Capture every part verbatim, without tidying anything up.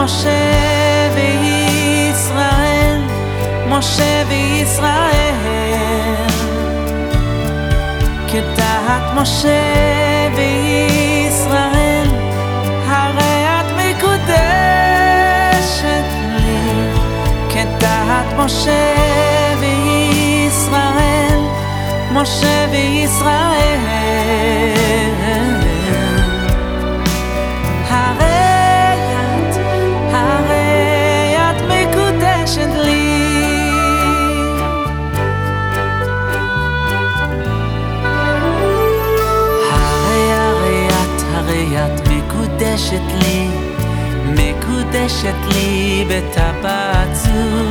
משה וישראל, משה וישראל, כדעת משה וישראל, הרי את מקודשת לי. כדעת משה וישראל, משה וישראל, מקודשת לי, מקודשת לי בטבעת זו.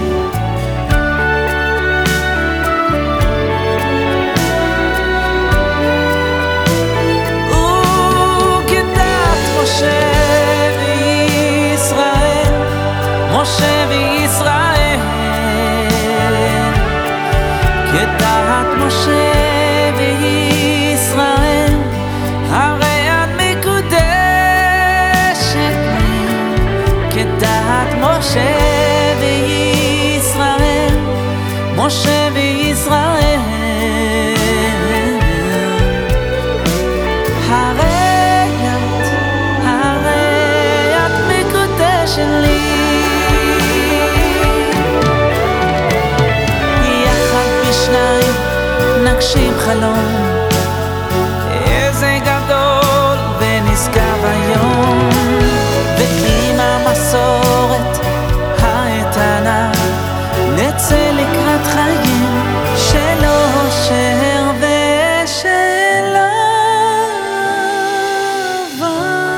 וכדעת משה וישראל, משה וישראל, כדעת משה וישראל, הרי משה וישראל, משה וישראל, הרי את, הרי את מקודשת לי. יחד בשניים נגשים חלום, איזה גדול ונשגב היום, ועם המסורת האיתנה נצא לקראת חיים של אושר ושל אהבה.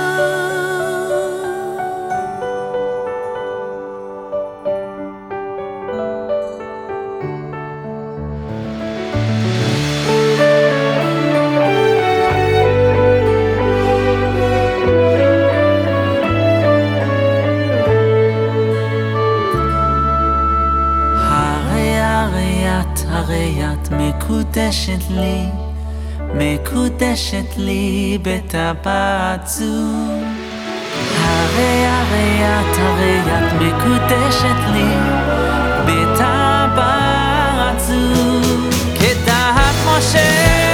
הרי את מקודשת לי, מקודשת לי בטבעת זו. הרי הרי את, הרי את מקודשת לי בטבעת זו. כדעת משה,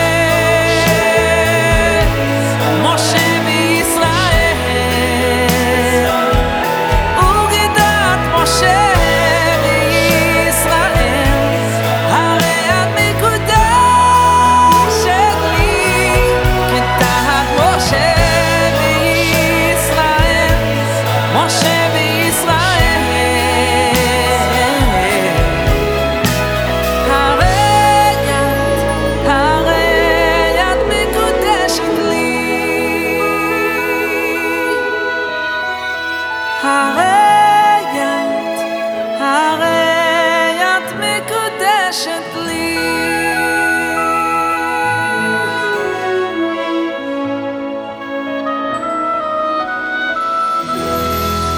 משה וישראל, וכדעת משה הרי את, הרי את מקודשת